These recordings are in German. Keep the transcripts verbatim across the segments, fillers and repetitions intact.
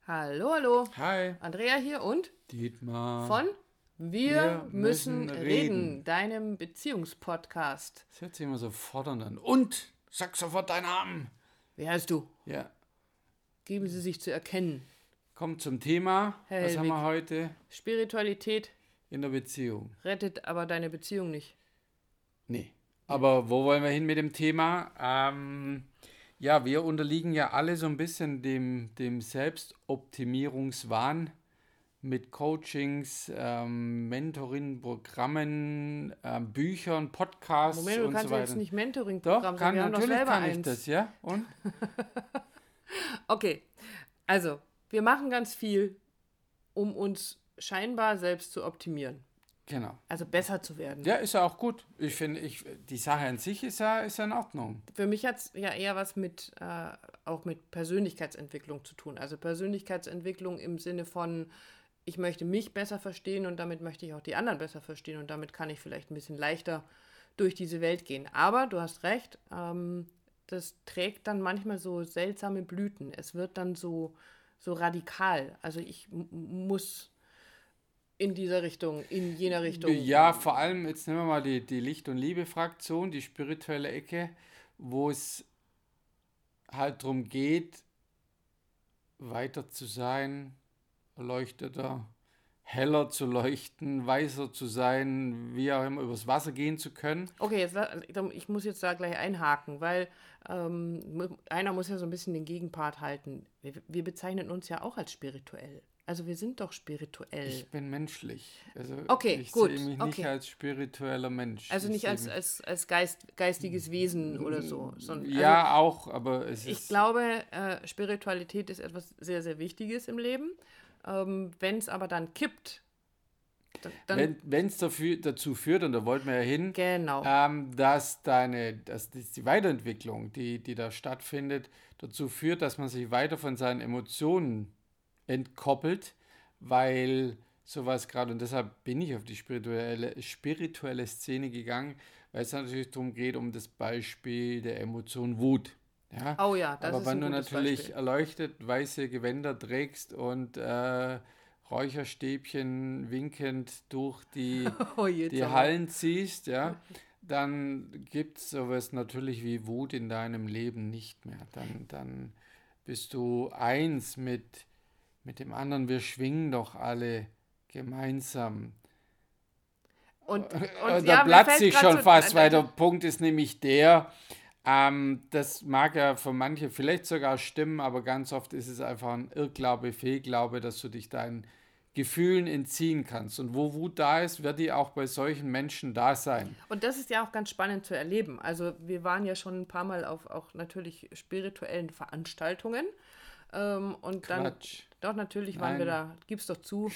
Hallo, hallo. Hi. Andrea hier und Dietmar. von Wir, Wir müssen, müssen reden, reden. deinem Beziehungspodcast. Das hört sich immer so fordernd an. Und sag sofort deinen Namen. Wer heißt du? Ja, Geben Sie sich zu erkennen. kommt zum Thema. Herr Was haben Hellwig. wir heute Spiritualität in der Beziehung? rettet aber deine Beziehung nicht. Nee. Aber wo wollen wir hin mit dem Thema? Ähm, ja, wir unterliegen ja alle so ein bisschen dem, dem Selbstoptimierungswahn mit Coachings, ähm, Mentoring-Programmen, ähm, Büchern, Podcasts Moment, du und kannst so ja jetzt weiter. nicht Doch, Mentoring-Programm sagen. kann, Wir haben doch natürlich selber kann ich eins. das, ja? Und? Okay, also, wir machen ganz viel, um uns scheinbar selbst zu optimieren. Genau. Also besser zu werden. Ja, ist ja auch gut. Ich finde, ich, die Sache an sich ist ja, ist ja in Ordnung. Für mich hat es ja eher was mit, äh, auch mit Persönlichkeitsentwicklung zu tun. Also Persönlichkeitsentwicklung im Sinne von, ich möchte mich besser verstehen und damit möchte ich auch die anderen besser verstehen und damit kann ich vielleicht ein bisschen leichter durch diese Welt gehen. Aber du hast recht, ähm, das trägt dann manchmal so seltsame Blüten. Es wird dann so, so radikal. Also ich m- muss in dieser Richtung, in jener Richtung. Ja, vor allem, jetzt nehmen wir mal die, die Licht- und Liebe-Fraktion, die spirituelle Ecke, wo es halt darum geht, weiter zu sein, erleuchteter, heller zu leuchten, weißer zu sein, wie auch immer, übers Wasser gehen zu können. Okay, jetzt, la- ich muss jetzt da gleich einhaken, weil ähm, mu- einer muss ja so ein bisschen den Gegenpart halten. Wir, wir bezeichnen uns ja auch als spirituell. Also wir sind doch spirituell. Ich bin menschlich. Also Okay, ich gut, sehe mich okay. nicht als spiritueller Mensch. Also Ich nicht sehe als, mich- als, als Geist, geistiges Wesen oder so. Sondern, Ja, auch, aber es also ich ist... glaube, äh, Spiritualität ist etwas sehr, sehr Wichtiges im Leben. Ähm, Wenn es aber dann kippt, dann, dann Wenn es dazu führt, und da wollten wir ja hin, genau. ähm, dass deine, dass die die Weiterentwicklung, die, die da stattfindet, dazu führt, dass man sich weiter von seinen Emotionen entkoppelt, weil sowas gerade, und deshalb bin ich auf die spirituelle, spirituelle Szene gegangen, weil es natürlich darum geht, um das Beispiel der Emotion Wut. Ja? Oh ja, das Aber ist wenn ein du gutes natürlich Beispiel. erleuchtet weiße Gewänder trägst und äh, Räucherstäbchen winkend durch die, Oh, jetzt die aber. Hallen ziehst, ja, dann gibt es sowas natürlich wie Wut in deinem Leben nicht mehr. Dann, dann bist du eins mit, mit dem anderen. Wir schwingen doch alle gemeinsam. Und, Äh, und Da ja, mir platzt fällt sich gerade schon so, fast, äh, weil der Punkt ist nämlich der, ähm, das mag ja für manche vielleicht sogar stimmen, aber ganz oft ist es einfach ein Irrglaube, Fehlglaube, dass du dich deinen Gefühlen entziehen kannst. Und wo Wut da ist, wird die auch bei solchen Menschen da sein. und das ist ja auch ganz spannend zu erleben. Also wir waren ja schon ein paar Mal auf auch natürlich spirituellen Veranstaltungen. Ähm, und dann, Quatsch. doch natürlich waren wir Nein. da, gib's doch zu.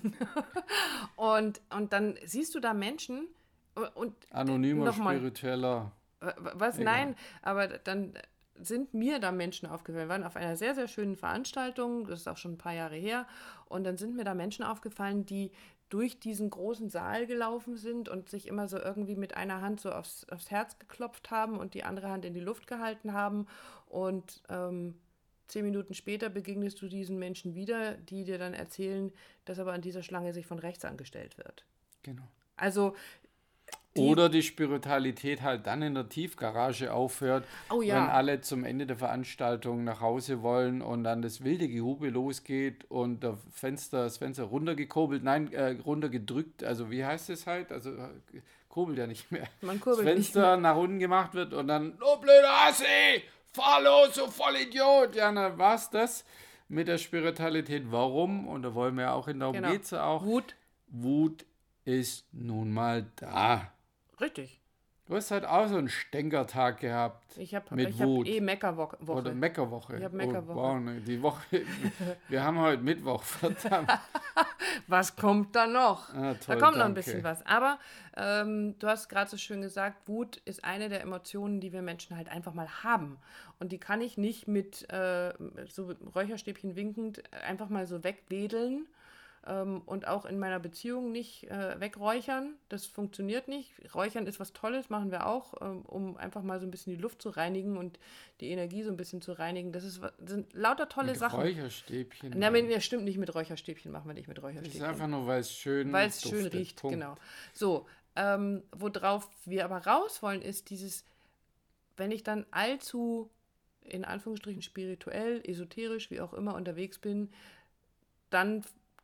und, und dann siehst du da Menschen äh, und Anonymer, nochmal, spiritueller. was? Egal. Nein, aber dann sind mir da Menschen aufgefallen. Wir waren auf einer sehr, sehr schönen Veranstaltung, das ist auch schon ein paar Jahre her, und dann sind mir da Menschen aufgefallen, die durch diesen großen Saal gelaufen sind und sich immer so irgendwie mit einer Hand so aufs, aufs Herz geklopft haben und die andere Hand in die Luft gehalten haben. Und ähm, zehn Minuten später begegnest du diesen Menschen wieder, die dir dann erzählen, dass aber an dieser Schlange sich von rechts angestellt wird. Genau. Also, die, Oder die Spiritualität halt dann in der Tiefgarage aufhört, oh wenn ja, alle zum Ende der Veranstaltung nach Hause wollen und dann das wilde Gehube losgeht und der Fenster, das Fenster runtergekurbelt, nein, äh, runtergedrückt, also wie heißt es halt? Also äh, kurbelt ja nicht mehr. man Das kurbelt nicht Fenster nach unten gemacht wird und dann, oh blöder Assi, fahr los, du Vollidiot. Ja, na war's das mit der Spiritualität. Warum? Und da wollen wir auch hin, darum genau. geht es ja auch. Wut, Wut ist nun mal da. richtig. Du hast halt auch so einen Stänkertag gehabt Ich habe mit ich hab Wut. eh Meckerwoche. Oder Meckerwoche. Ich hab Meckerwoche. Oh, wow, ne, die Woche. Wir haben heute Mittwoch, verdammt. Was kommt da noch? Ah, Da toll, kommt noch ein danke. bisschen was. Aber ähm, du hast gerade so schön gesagt, Wut ist eine der Emotionen, die wir Menschen halt einfach mal haben. Und die kann ich nicht mit äh, so Räucherstäbchen winkend einfach mal so wegwedeln. ähm, und auch in meiner Beziehung nicht äh, wegräuchern. Das funktioniert nicht. Räuchern ist was Tolles, machen wir auch, ähm, um einfach mal so ein bisschen die Luft zu reinigen und die Energie so ein bisschen zu reinigen. Das ist, das sind lauter tolle Mit Sachen. Räucherstäbchen. Na, mit, ja, stimmt nicht, mit Räucherstäbchen machen wir nicht mit Das Räucherstäbchen. ist einfach nur, weil es schön Weil es schön duftet. riecht, Punkt. genau. So, ähm, worauf wir aber raus wollen, ist dieses, wenn ich dann allzu, in Anführungsstrichen, spirituell, esoterisch, wie auch immer unterwegs bin, dann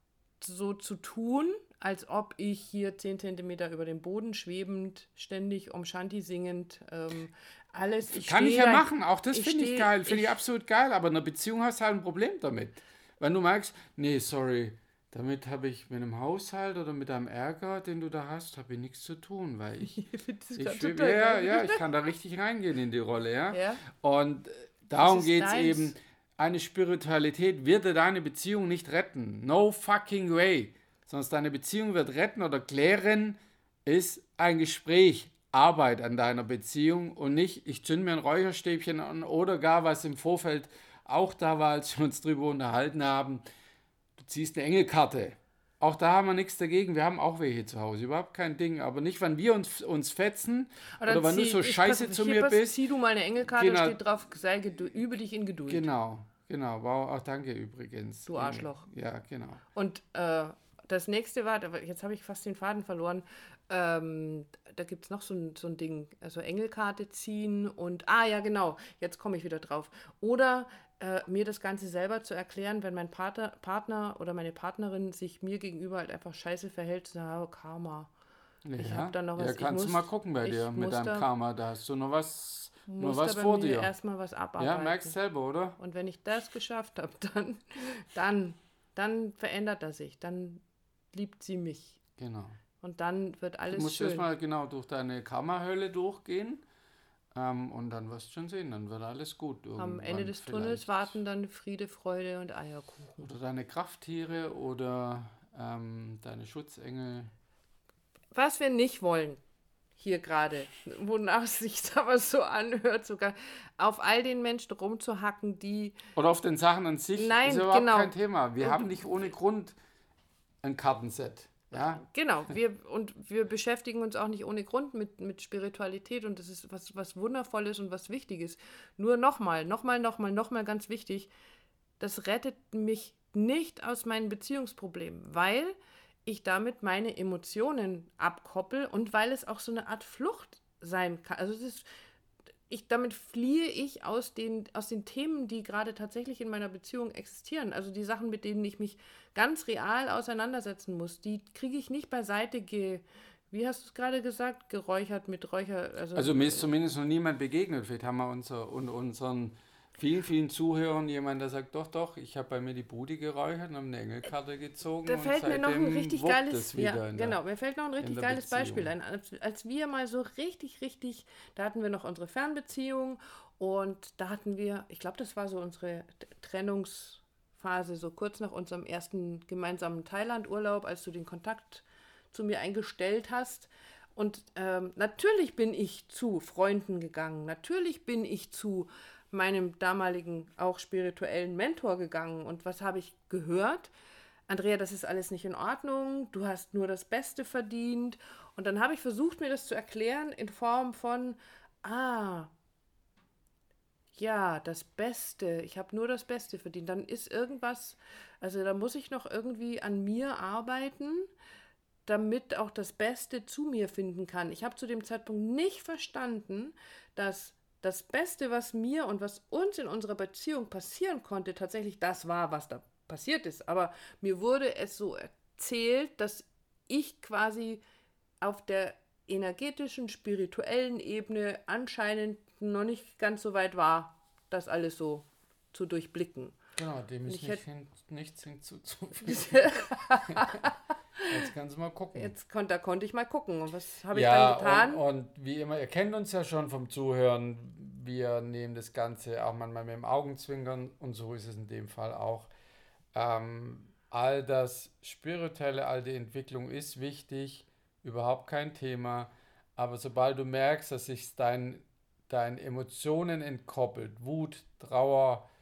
so zu tun, als ob ich hier zehn Zentimeter über dem Boden schwebend, ständig Om Shanti singend, ähm, alles. Ich Kann ich stehe ja da- machen, auch das ich finde ich stehe- geil, finde ich ich- absolut geil, aber in einer Beziehung hast du halt ein Problem damit. Wenn du merkst, nee, sorry, damit habe ich mit einem Haushalt oder mit einem Ärger, den du da hast, habe ich nichts zu tun, weil ich, Ich finde das ich grad schweb, total ja, geil. ja, ich kann da richtig reingehen in die Rolle, ja. Ja. Und äh, darum ist geht es deins. eben, eine Spiritualität wird dir deine Beziehung nicht retten. No fucking way. Sonst deine Beziehung wird retten oder klären, ist ein Gespräch, Arbeit an deiner Beziehung und nicht, ich zünde mir ein Räucherstäbchen an oder gar, was im Vorfeld auch da war, als wir uns drüber unterhalten haben, du ziehst eine Engelkarte. Auch da haben wir nichts dagegen. Wir haben auch welche zu Hause. Überhaupt kein Ding. Aber nicht, wenn wir uns, uns fetzen Oder oder wenn du zieh- so ich- scheiße pass- zu hier, mir pass, bist. Zieh du mal eine Engelkarte, Genau. steht drauf, sei gedu- übe dich in Geduld. Genau, genau. Wow, auch danke übrigens. Du Arschloch. Ja, genau. Und äh, das nächste war, aber jetzt habe ich fast den Faden verloren, ähm, da gibt es noch so ein, so ein Ding, also Engelkarte ziehen und, ah ja genau, jetzt komme ich wieder drauf. Oder äh, mir das Ganze selber zu erklären, wenn mein Partner, Partner oder meine Partnerin sich mir gegenüber halt einfach scheiße verhält, zu sagen, oh, Karma. Ich Ja, hab da noch ja was- ich kannst du muss- mal gucken bei ich dir mit muss deinem da- Karma. Da hast du noch was, noch Muss was da bei vor mir dir. erstmal was abarbeiten. Ja, merkst selber, oder? Und wenn ich das geschafft habe, dann, dann, dann verändert er sich, dann liebt sie mich. Genau. Und dann wird Du alles musst schön. erstmal genau durch deine Karma-Hölle durchgehen ähm, und dann wirst du schon sehen, dann wird alles gut. Am irgendwann Ende des vielleicht. Tunnels warten dann Friede, Freude und Eierkuchen. Oder deine Krafttiere oder ähm, deine Schutzengel. Was wir nicht wollen, hier gerade, wonach es sich aber so anhört, sogar auf all den Menschen rumzuhacken, die Oder auf den Sachen an sich Nein, ist überhaupt genau. kein Thema. Wir Und- haben nicht ohne Grund ein Kartenset. Ja? Genau, wir, und wir beschäftigen uns auch nicht ohne Grund mit, mit Spiritualität und das ist was, was Wundervolles und was Wichtiges. Nur nochmal, nochmal, nochmal, nochmal ganz wichtig, das rettet mich nicht aus meinen Beziehungsproblemen, weil ich damit meine Emotionen abkoppel und weil es auch so eine Art Flucht sein kann. Also es ist, ich, damit fliehe ich aus den, aus den Themen, die gerade tatsächlich in meiner Beziehung existieren. Also die Sachen, mit denen ich mich ganz real auseinandersetzen muss, die kriege ich nicht beiseite ge... Wie hast du es gerade gesagt? Geräuchert mit Räucher... Also, Also mir ist zumindest noch niemand begegnet. Vielleicht haben wir unser, unter unseren vielen, vielen Zuhörern jemanden, der sagt, doch, doch, ich habe bei mir die Bude geräuchert und habe eine Engelkarte gezogen Da und fällt mir noch ein seitdem richtig wuppt geiles, es wieder ja, in der- genau, mir fällt noch ein richtig der geiles Beziehung. Beispiel ein. Als, als wir mal so richtig, richtig, da hatten wir noch unsere Fernbeziehung und da hatten wir, ich glaube, das war so unsere T- Trennungsphase, so kurz nach unserem ersten gemeinsamen Thailand-Urlaub, als du den Kontakt zu mir eingestellt hast. Und ähm, natürlich bin ich zu Freunden gegangen, natürlich bin ich zu meinem damaligen auch spirituellen Mentor gegangen. Und was habe ich gehört? Andrea, das ist alles nicht in Ordnung, du hast nur das Beste verdient. Und dann habe ich versucht, mir das zu erklären in Form von, ah, ja, das Beste, ich habe nur das Beste verdient. Dann ist irgendwas, also da muss ich noch irgendwie an mir arbeiten, damit auch das Beste zu mir finden kann. Ich habe zu dem Zeitpunkt nicht verstanden, dass das Beste, was mir und was uns in unserer Beziehung passieren konnte, tatsächlich das war, was da passiert ist. Aber mir wurde es so erzählt, dass ich quasi auf der energetischen, spirituellen Ebene anscheinend noch nicht ganz so weit war, das alles so zu durchblicken. Genau, dem ist Ich nicht hätt- hin, nichts hinzuzufügen. Jetzt kannst du mal gucken. Jetzt kon, da konnte ich mal gucken. Und was habe ich Ja, dann getan? Und, und wie immer, ihr kennt uns ja schon vom Zuhören. Wir nehmen das Ganze auch manchmal mit dem Augenzwinkern und so ist es in dem Fall auch. Ähm, all das Spirituelle, all die Entwicklung ist wichtig, überhaupt kein Thema. Aber sobald du merkst, dass sich dein, dein Emotionen entkoppelt, Wut, Trauer,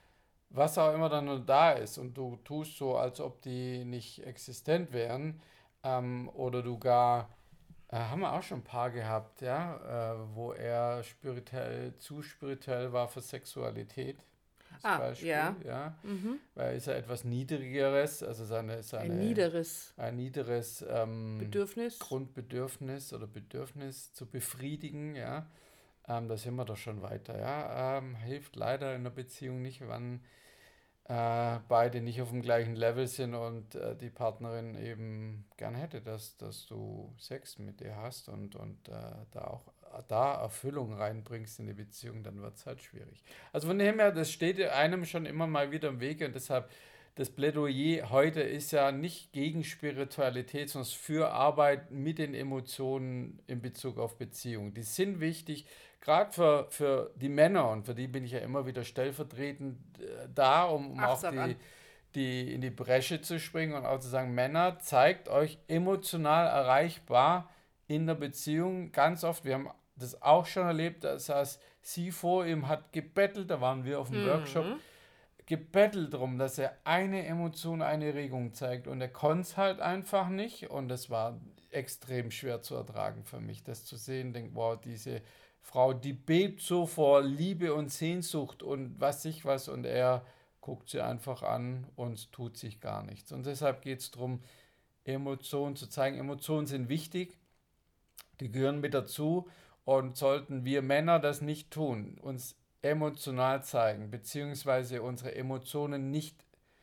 was auch immer dann nur da ist und du tust so, als ob die nicht existent wären, ähm, oder du gar, äh, haben wir auch schon ein paar gehabt, ja, äh, wo er spirituell, zu spirituell war für Sexualität, als Ah, Beispiel, ja. ja, Mhm. weil ist ja etwas Niedrigeres, also seine, Ein seine, niederes ein niederes ähm, Bedürfnis. Grundbedürfnis oder Bedürfnis zu befriedigen, ja. Ähm, da sind wir doch schon weiter, ja. Ähm, hilft leider in der Beziehung nicht, wenn äh, beide nicht auf dem gleichen Level sind und äh, die Partnerin eben gern hätte, dass, dass du Sex mit ihr hast und, und äh, da auch da Erfüllung reinbringst in die Beziehung, dann wird es halt schwierig. Also von dem her, das steht einem schon immer mal wieder im Wege und deshalb das Plädoyer heute ist ja nicht gegen Spiritualität, sondern für Arbeit mit den Emotionen in Bezug auf Beziehungen. Die sind wichtig, gerade für, für die Männer, und für die bin ich ja immer wieder stellvertretend äh, da, um, um Ach, auch sag an. die, die in die Bresche zu springen und auch zu sagen, Männer, zeigt euch emotional erreichbar in der Beziehung. Ganz oft, wir haben das auch schon erlebt, da saß sie vor ihm, hat gebettelt, da waren wir auf dem Workshop, Mhm. gebettelt darum, dass er eine Emotion, eine Regung zeigt und er konnte es halt einfach nicht und es war extrem schwer zu ertragen für mich, das zu sehen, denk, wow, diese Frau, die bebt so vor Liebe und Sehnsucht und was ich was und er guckt sie einfach an und tut sich gar nichts. Und deshalb geht es darum, Emotionen zu zeigen. Emotionen sind wichtig, die gehören mit dazu und sollten wir Männer das nicht tun, uns emotional zeigen, beziehungsweise unsere Emotionen nicht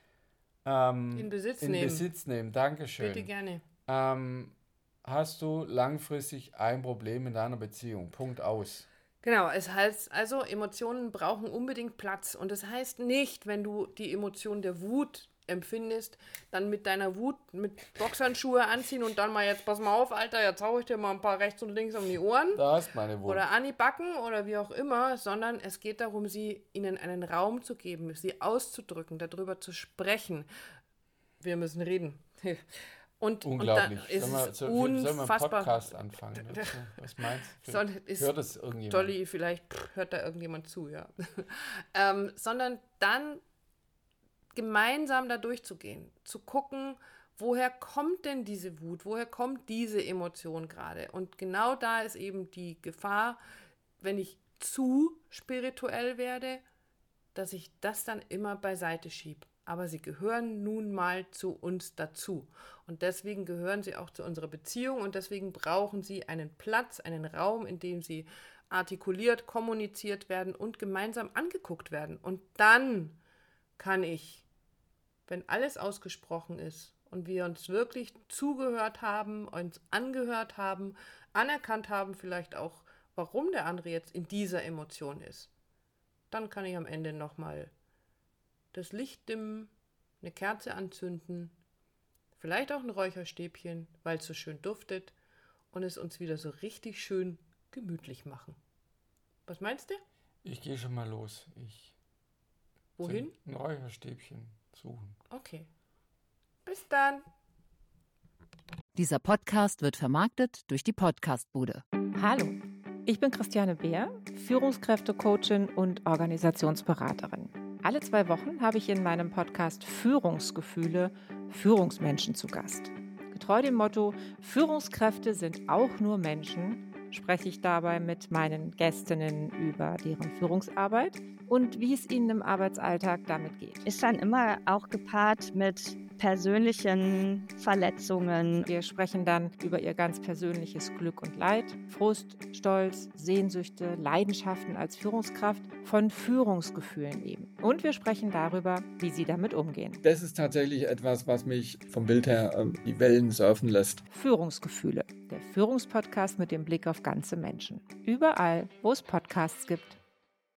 In ähm, Besitz in nehmen. Besitz nehmen. Bitte Dankeschön. gerne. Ähm, hast du langfristig ein Problem in deiner Beziehung? Punkt aus. Genau, es heißt also, Emotionen brauchen unbedingt Platz. Und das heißt nicht, wenn du die Emotion der Wut empfindest, dann mit deiner Wut mit Boxhandschuhe anziehen und dann mal jetzt, pass mal auf, Alter, jetzt hau ich dir mal ein paar rechts und links um die Ohren Da ist meine Wut. oder an die Backen oder wie auch immer, sondern es geht darum, sie ihnen einen Raum zu geben, sie auszudrücken, darüber zu sprechen. Wir müssen reden. Und, und dann Unglaublich. ist Sollen wir, es so, sollen wir einen unfassbar. Podcast anfangen dazu? Was meinst du? Soll, ist Hört das irgendjemand? Dolly, vielleicht hört da irgendjemand zu, ja. ähm, sondern dann gemeinsam da durchzugehen, zu gucken, woher kommt denn diese Wut, woher kommt diese Emotion gerade. Und genau da ist eben die Gefahr, wenn ich zu spirituell werde, dass ich das dann immer beiseite schiebe. Aber sie gehören nun mal zu uns dazu. Und deswegen gehören sie auch zu unserer Beziehung und deswegen brauchen sie einen Platz, einen Raum, in dem sie artikuliert, kommuniziert werden und gemeinsam angeguckt werden. Und dann kann ich, wenn alles ausgesprochen ist und wir uns wirklich zugehört haben, uns angehört haben, anerkannt haben vielleicht auch, warum der andere jetzt in dieser Emotion ist, dann kann ich am Ende nochmal das Licht dimmen, eine Kerze anzünden, vielleicht auch ein Räucherstäbchen, weil es so schön duftet und es uns wieder so richtig schön gemütlich machen. Was meinst du? Ich gehe schon mal los. Ich Wohin? Ein Räucherstäbchen suchen. Okay. Bis dann. Dieser Podcast wird vermarktet durch die Podcastbude. Hallo, ich bin Christiane Beer, Führungskräftecoachin und Organisationsberaterin. Alle zwei Wochen habe ich in meinem Podcast Führungsgefühle Führungsmenschen zu Gast. Getreu dem Motto, Führungskräfte sind auch nur Menschen, spreche ich dabei mit meinen Gästinnen über deren Führungsarbeit und wie es ihnen im Arbeitsalltag damit geht. Ist dann immer auch gepaart mit persönlichen Verletzungen. Wir sprechen dann über ihr ganz persönliches Glück und Leid, Frust, Stolz, Sehnsüchte, Leidenschaften als Führungskraft, von Führungsgefühlen eben. Und wir sprechen darüber, wie sie damit umgehen. Das ist tatsächlich etwas, was mich vom Bild her äh, die Wellen surfen lässt. Führungsgefühle, der Führungspodcast mit dem Blick auf ganze Menschen. Überall, wo es Podcasts gibt.